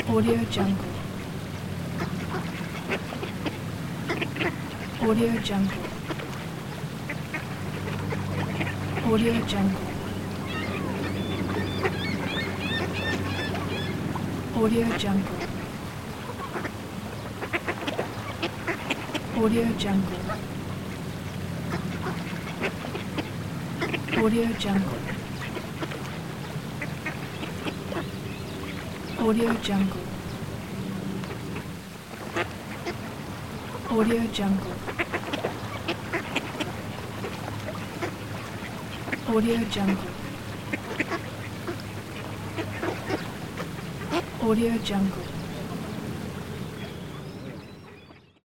Audio Jungle. Audio Jungle. Audio Jungle. Audio Jungle. Audio Jungle. Audio Jungle. Audio Jungle. Audio Jungle. Audio Jungle. Audio Jungle.